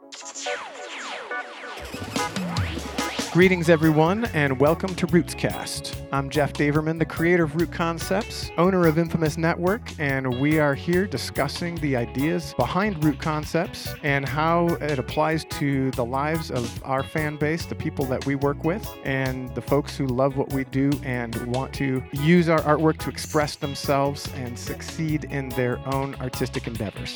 Greetings, everyone, and welcome to Rootscast. I'm Jeff Daverman, the creator of Root Concepts, owner of Infamous Network, and we are here discussing the ideas behind Root Concepts and how it applies to the lives of our fan base, the people that we work with, and the folks who love what we do and want to use our artwork to express themselves and succeed in their own artistic endeavors.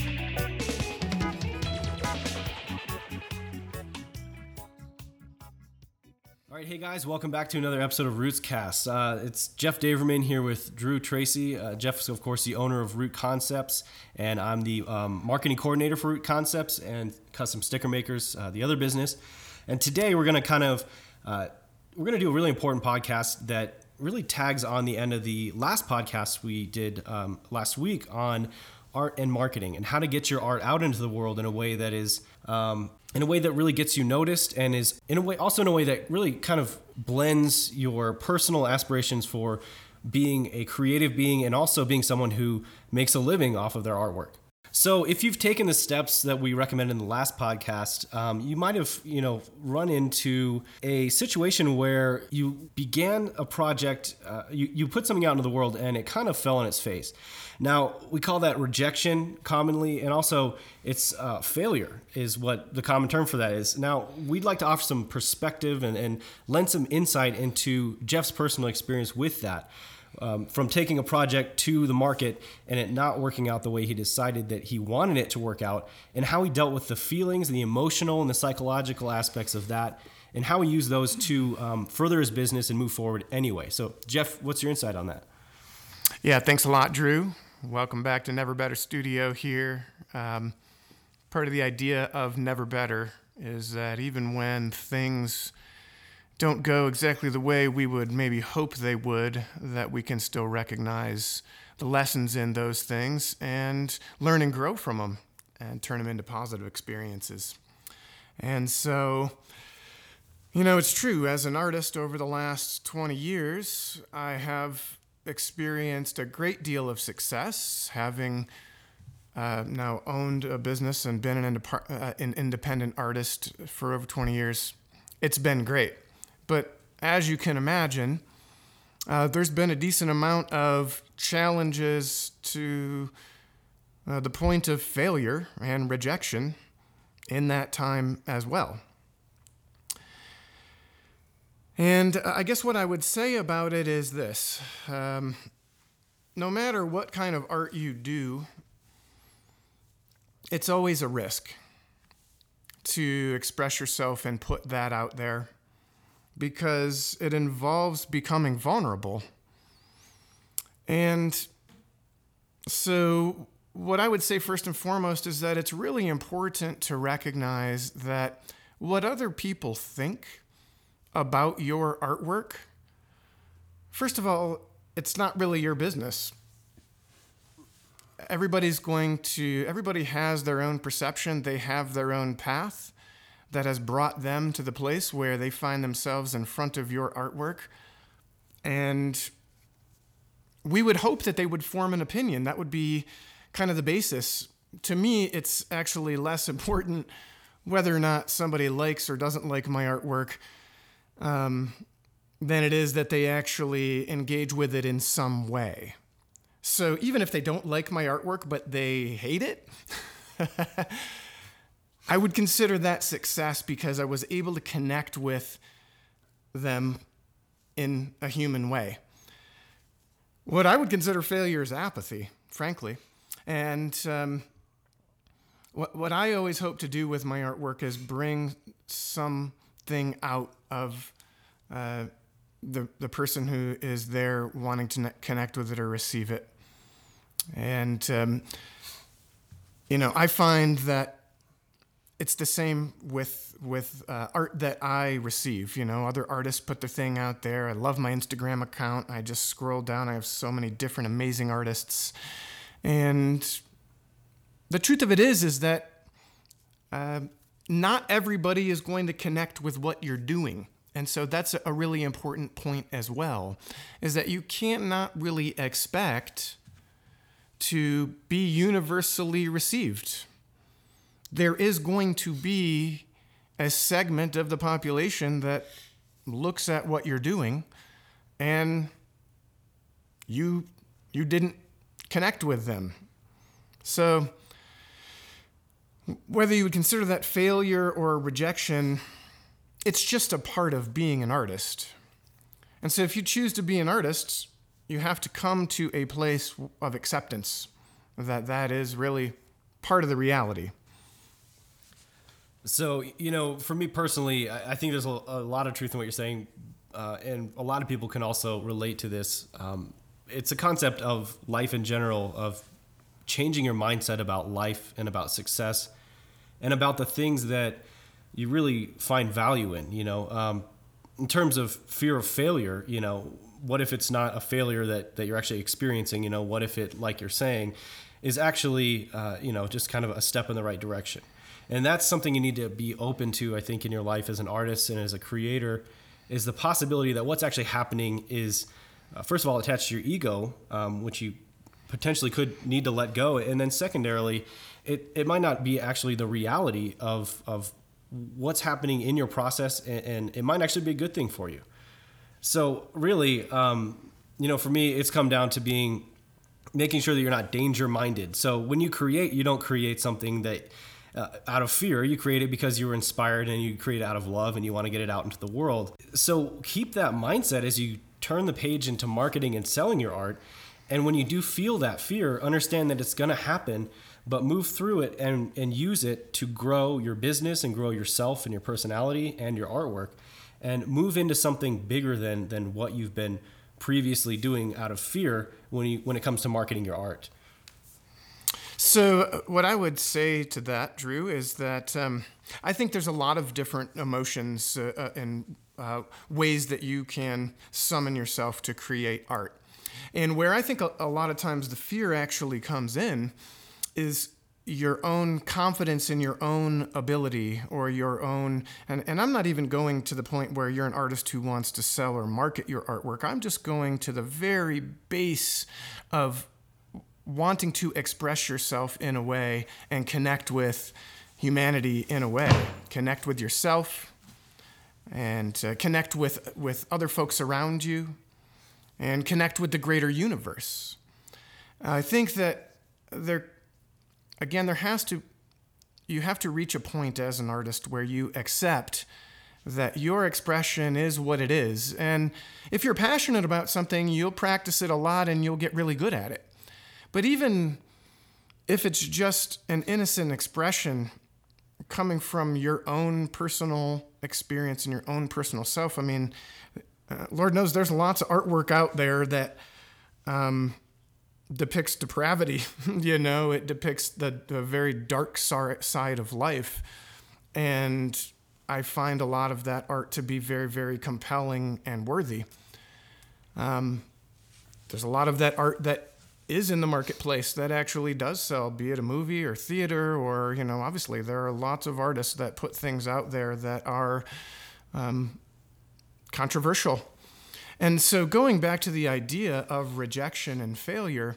All right, hey guys, welcome back to another episode of Rootscast. It's Jeff Daverman here with Drew Tracy. Jeff is, of course, the owner of Root Concepts, and I'm the marketing coordinator for Root Concepts and Custom Sticker Makers, the other business. And today we're going to do a really important podcast that really tags on the end of the last podcast we did last week on art and marketing and how to get your art out into the world in a way that is in a way that really gets you noticed, and is in a way that really kind of blends your personal aspirations for being a creative being and also being someone who makes a living off of their artwork. So if you've taken the steps that we recommended in the last podcast, you might have, run into a situation where you began a project, you put something out into the world and it kind of fell on its face. Now, we call that rejection commonly, and also it's failure is what the common term for that is. Now, we'd like to offer some perspective and lend some insight into Jeff's personal experience with that. From taking a project to the market and it not working out the way he decided that he wanted it to work out, and how he dealt with the feelings, the emotional and the psychological aspects of that, and how he used those to further his business and move forward anyway. So, Jeff, what's your insight on that? Yeah, thanks a lot, Drew. Welcome back to Never Better Studio here. Part of the idea of Never Better is that even when things don't go exactly the way we would maybe hope they would, that we can still recognize the lessons in those things and learn and grow from them and turn them into positive experiences. And so, it's true. As an artist over the last 20 years, I have experienced a great deal of success, having now owned a business and been an independent artist for over 20 years. It's been great. But as you can imagine, there's been a decent amount of challenges to the point of failure and rejection in that time as well. And I guess what I would say about it is this. No matter what kind of art you do, it's always a risk to express yourself and put that out there, because it involves becoming vulnerable. And so what I would say first and foremost is that it's really important to recognize that what other people think about your artwork, first of all, it's not really your business. Everybody has their own perception. They have their own path that has brought them to the place where they find themselves in front of your artwork. And we would hope that they would form an opinion. That would be kind of the basis. To me, it's actually less important whether or not somebody likes or doesn't like my artwork than it is that they actually engage with it in some way. So even if they don't like my artwork, but they hate it, I would consider that success, because I was able to connect with them in a human way. What I would consider failure is apathy, frankly. And what I always hope to do with my artwork is bring something out of the person who is there wanting to connect with it or receive it. And, I find that it's the same with art that I receive. Other artists put their thing out there. I love my Instagram account. I just scroll down. I have so many different amazing artists. And the truth of it is that not everybody is going to connect with what you're doing. And so that's a really important point as well, is that you cannot really expect to be universally received. there is going to be a segment of the population that looks at what you're doing and you didn't connect with them. So whether you would consider that failure or rejection, it's just a part of being an artist. And so if you choose to be an artist, you have to come to a place of acceptance that is really part of the reality. So, for me personally, I think there's a lot of truth in what you're saying, and a lot of people can also relate to this. It's a concept of life in general, of changing your mindset about life and about success and about the things that you really find value in, in terms of fear of failure, what if it's not a failure that you're actually experiencing? What if it, like you're saying, is actually, just kind of a step in the right direction? And that's something you need to be open to, I think, in your life as an artist and as a creator, is the possibility that what's actually happening is, first of all, attached to your ego, which you potentially could need to let go. And then secondarily, it might not be actually the reality of what's happening in your process, and it might actually be a good thing for you. So really, for me, it's come down to making sure that you're not danger-minded. So when you create, you don't create something that out of fear. You create it because you were inspired, and you create it out of love, and you want to get it out into the world. So keep that mindset as you turn the page into marketing and selling your art. And when you do feel that fear, understand that it's going to happen, but move through it and use it to grow your business and grow yourself and your personality and your artwork, and move into something bigger than what you've been previously doing out of fear when it comes to marketing your art. So what I would say to that, Drew, is that I think there's a lot of different emotions and ways that you can summon yourself to create art. And where I think a lot of times the fear actually comes in is your own confidence in your own ability, or your own, and I'm not even going to the point where you're an artist who wants to sell or market your artwork. I'm just going to the very base of wanting to express yourself in a way and connect with humanity in a way. Connect with yourself and connect with other folks around you and connect with the greater universe. I think that you have to reach a point as an artist where you accept that your expression is what it is. And if you're passionate about something, you'll practice it a lot and you'll get really good at it. But even if it's just an innocent expression coming from your own personal experience and your own personal self, I mean, Lord knows there's lots of artwork out there that depicts depravity. It depicts the very dark side of life. And I find a lot of that art to be very, very compelling and worthy. There's a lot of that art that is in the marketplace that actually does sell, be it a movie or theater, or, obviously there are lots of artists that put things out there that are controversial. And so going back to the idea of rejection and failure,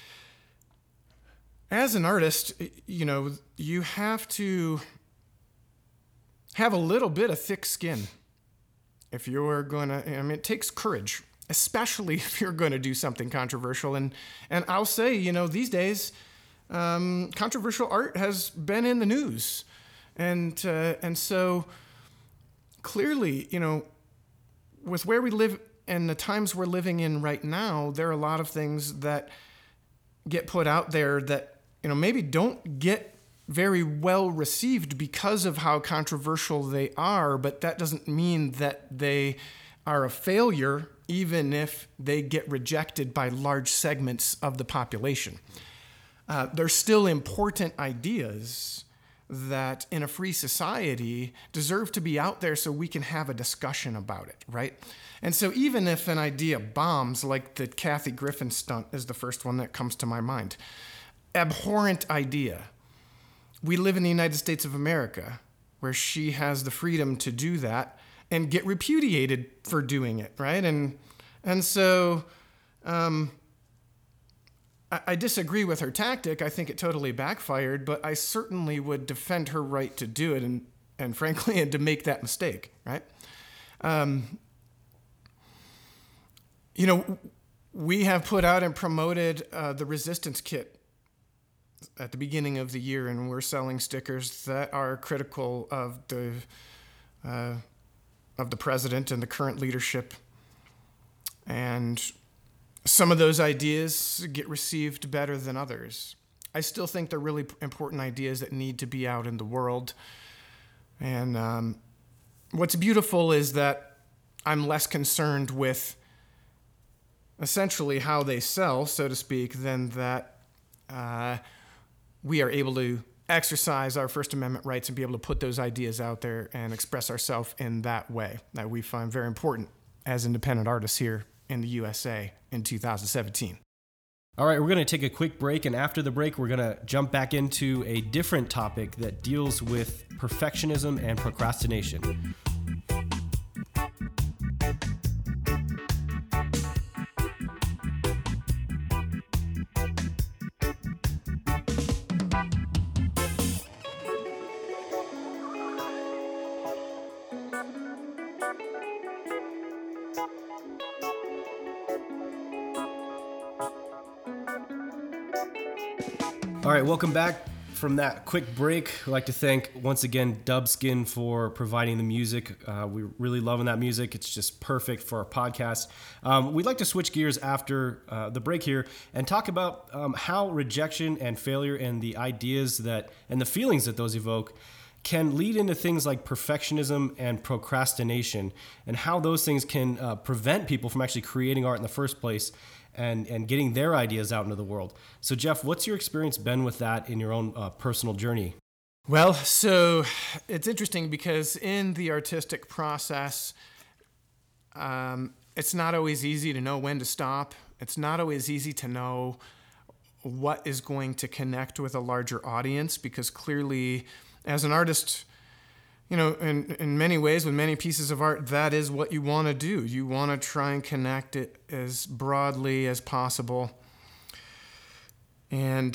as an artist, you have to have a little bit of thick skin if you're going to, it takes courage, especially if you're going to do something controversial. And I'll say, these days, controversial art has been in the news. And so clearly, with where we live and the times we're living in right now, there are a lot of things that get put out there that, maybe don't get very well received because of how controversial they are, but that doesn't mean that they are a failure, even if they get rejected by large segments of the population. They're still important ideas that in a free society deserve to be out there so we can have a discussion about it, right? And so even if an idea bombs, like the Kathy Griffin stunt is the first one that comes to my mind, abhorrent idea. We live in the United States of America, where she has the freedom to do that and get repudiated for doing it, right? And so I disagree with her tactic. I think it totally backfired, but I certainly would defend her right to do it and frankly, and to make that mistake, right? We have put out and promoted the Resistance Kit at the beginning of the year, and we're selling stickers that are critical of the president and the current leadership. And some of those ideas get received better than others. I still think they're really important ideas that need to be out in the world. And what's beautiful is that I'm less concerned with essentially how they sell, so to speak, than that we are able to exercise our First Amendment rights and be able to put those ideas out there and express ourselves in that way that we find very important as independent artists here in the USA in 2017. All right, we're going to take a quick break, and after the break, we're going to jump back into a different topic that deals with perfectionism and procrastination. All right, welcome back from that quick break. I'd like to thank once again Dubskin for providing the music. We're really loving that music. It's just perfect for our podcast. We'd like to switch gears after the break here and talk about how rejection and failure and the ideas that and the feelings that those evoke can lead into things like perfectionism and procrastination, and how those things can prevent people from actually creating art in the first place and getting their ideas out into the world. So Jeff, what's your experience been with that in your own personal journey? Well, so it's interesting because in the artistic process, it's not always easy to know when to stop. It's not always easy to know what is going to connect with a larger audience, because clearly as an artist, in many ways, with many pieces of art, that is what you want to do. You want to try and connect it as broadly as possible. And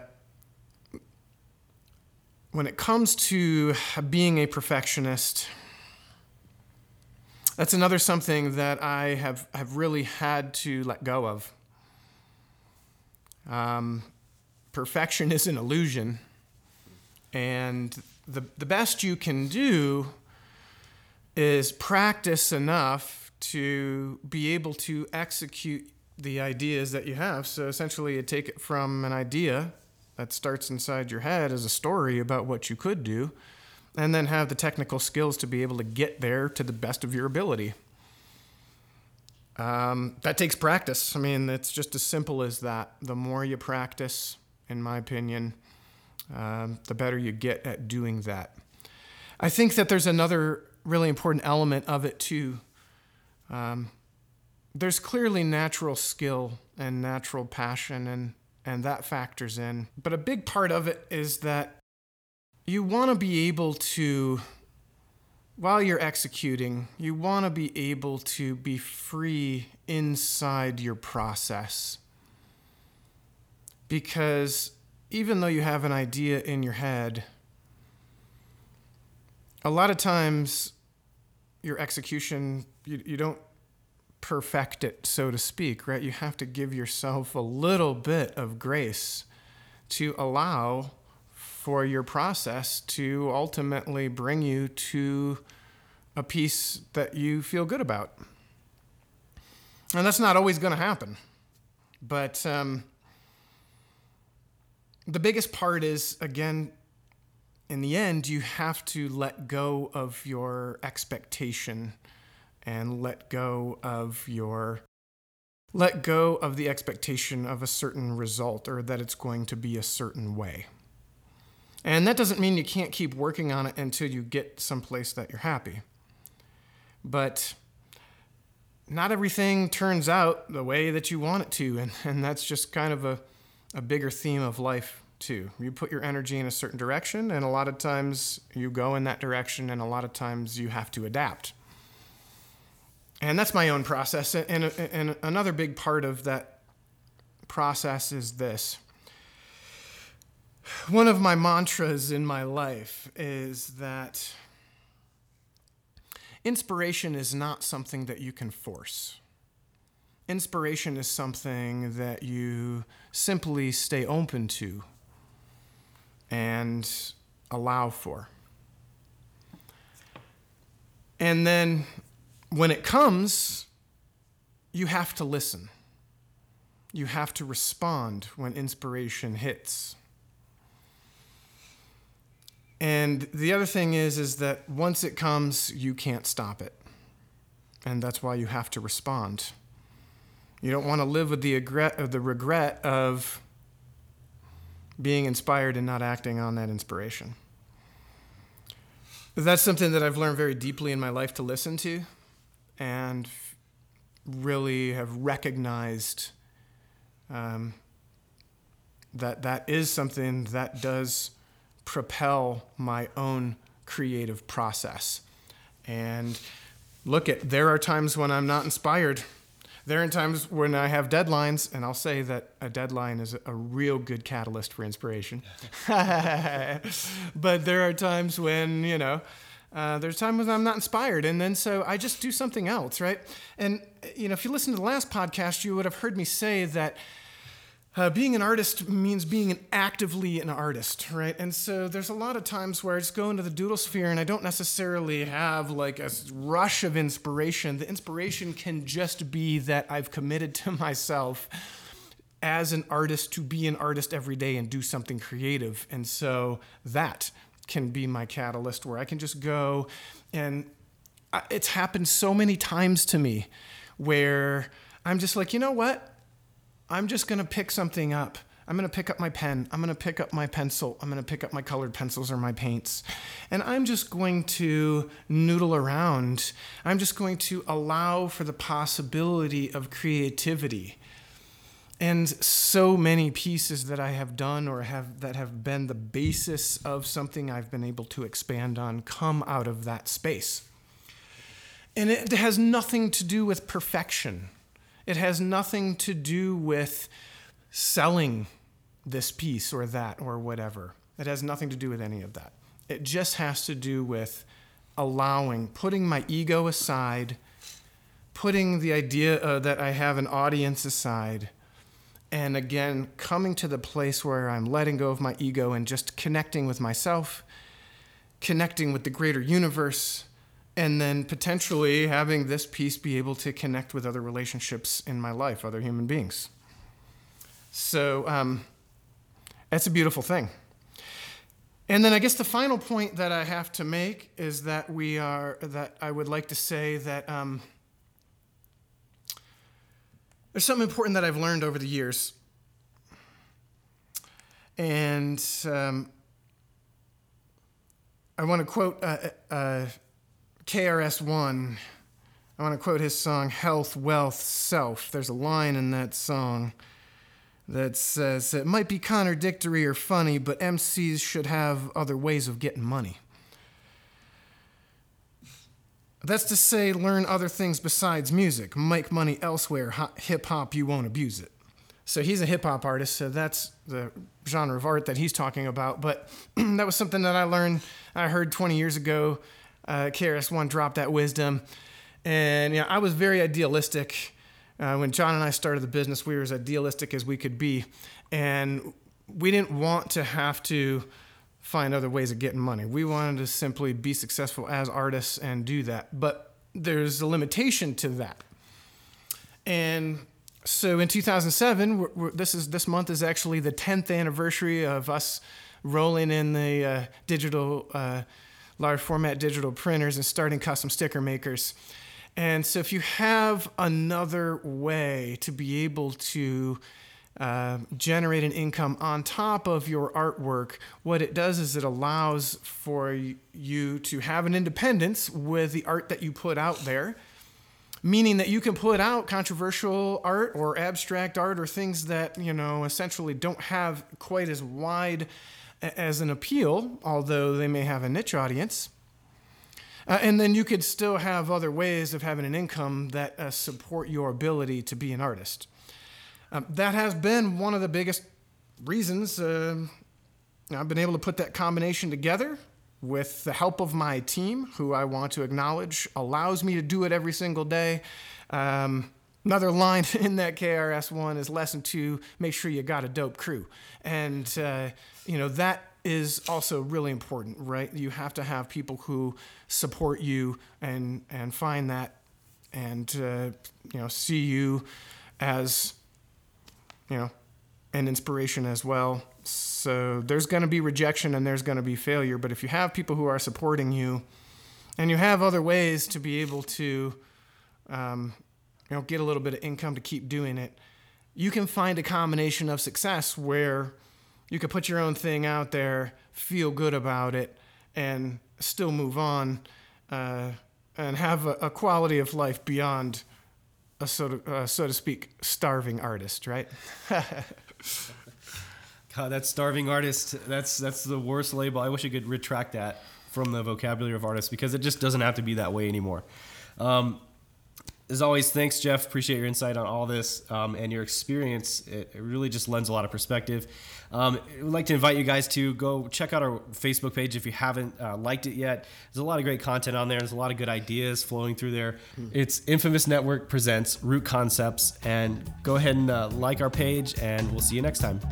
when it comes to being a perfectionist, that's another something that I have really had to let go of. Perfection is an illusion. And the best you can do is practice enough to be able to execute the ideas that you have. So essentially you take it from an idea that starts inside your head as a story about what you could do, and then have the technical skills to be able to get there to the best of your ability. That takes practice. I mean, it's just as simple as that. The more you practice, in my opinion, the better you get at doing that. I think that there's another really important element of it too. There's clearly natural skill and natural passion, and that factors in. But a big part of it is that you want to be able to, while you're executing, you want to be able to be free inside your process. Because even though you have an idea in your head, a lot of times your execution, you don't perfect it, so to speak, right? You have to give yourself a little bit of grace to allow for your process to ultimately bring you to a piece that you feel good about. And that's not always going to happen. But the biggest part is, again, in the end, you have to let go of your expectation and let go of the expectation of a certain result, or that it's going to be a certain way. And that doesn't mean you can't keep working on it until you get someplace that you're happy. But not everything turns out the way that you want it to, and that's just kind of a bigger theme of life too. You put your energy in a certain direction, and a lot of times you go in that direction, and a lot of times you have to adapt. And that's my own process. And another big part of that process is this. One of my mantras in my life is that inspiration is not something that you can force. Inspiration is something that you simply stay open to and allow for. And then when it comes, you have to listen. You have to respond when inspiration hits. And the other thing is that once it comes, you can't stop it. And that's why you have to respond. You don't want to live with the regret of being inspired and not acting on that inspiration. That's something that I've learned very deeply in my life to listen to, and really have recognized that is something that does propel my own creative process. And there are times when I'm not inspired. There are times when I have deadlines, and I'll say that a deadline is a real good catalyst for inspiration. But there are times when, there's times when I'm not inspired, and then so I just do something else, right? And, if you listen to the last podcast, you would have heard me say that being an artist means being actively an artist, right? And so there's a lot of times where I just go into the doodle sphere and I don't necessarily have like a rush of inspiration. The inspiration can just be that I've committed to myself as an artist to be an artist every day and do something creative. And so that can be my catalyst where I can just go, and it's happened so many times to me where I'm just like, you know what? I'm just going to pick something up. I'm going to pick up my pen. I'm going to pick up my pencil. I'm going to pick up my colored pencils or my paints. And I'm just going to noodle around. I'm just going to allow for the possibility of creativity. And so many pieces that I have done or that have been the basis of something I've been able to expand on come out of that space. And it has nothing to do with perfection. It has nothing to do with selling this piece or that or whatever. It has nothing to do with any of that. It just has to do with putting my ego aside, putting the idea that I have an audience aside, and again, coming to the place where I'm letting go of my ego and just connecting with myself, connecting with the greater universe, and then potentially having this piece be able to connect with other relationships in my life, other human beings. So that's a beautiful thing. And then I guess the final point that I have to make is that I would like to say that there's something important that I've learned over the years. And I want to quote KRS-One. I want to quote his song, Health, Wealth, Self. There's a line in that song that says, it might be contradictory or funny, but MCs should have other ways of getting money. That's to say, learn other things besides music. Make money elsewhere. Hip-hop, you won't abuse it. So he's a hip-hop artist, so that's the genre of art that he's talking about. But that was something that I heard 20 years ago. KRS-One dropped that wisdom. And I was very idealistic. When John and I started the business, we were as idealistic as we could be. And we didn't want to have to find other ways of getting money. We wanted to simply be successful as artists and do that. But there's a limitation to that. And so in 2007, this month is actually the 10th anniversary of us rolling in the digital large format digital printers and starting custom sticker makers. And so if you have another way to be able to generate an income on top of your artwork, what it does is it allows for you to have an independence with the art that you put out there, meaning that you can put out controversial art or abstract art or things that, essentially don't have quite as wide as an appeal, although they may have a niche audience. And then you could still have other ways of having an income that support your ability to be an artist. That has been one of the biggest reasons I've been able to put that combination together with the help of my team, who I want to acknowledge allows me to do it every single day. Another line in that KRS-One is lesson 2, make sure you got a dope crew. And, that is also really important, right? You have to have people who support you and find that and, see you as, an inspiration as well. So there's going to be rejection and there's going to be failure. But if you have people who are supporting you and you have other ways to be able to, get a little bit of income to keep doing it, you can find a combination of success where you could put your own thing out there, feel good about it, and still move on and have a quality of life beyond a so to speak, starving artist, right? God, that starving artist, that's the worst label. I wish I could retract that from the vocabulary of artists, because it just doesn't have to be that way anymore. As always, thanks, Jeff. Appreciate your insight on all this and your experience. It really just lends a lot of perspective. We'd like to invite you guys to go check out our Facebook page if you haven't liked it yet. There's a lot of great content on there. There's a lot of good ideas flowing through there. It's Infamous Network presents Root Concepts. And go ahead and like our page, and we'll see you next time.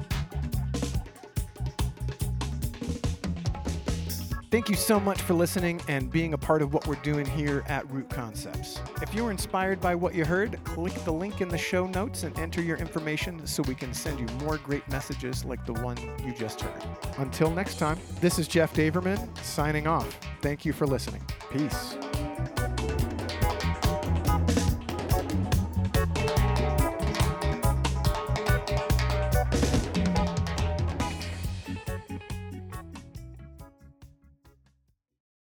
Thank you so much for listening and being a part of what we're doing here at Root Concepts. If you were inspired by what you heard, click the link in the show notes and enter your information so we can send you more great messages like the one you just heard. Until next time, this is Jeff Daverman signing off. Thank you for listening. Peace.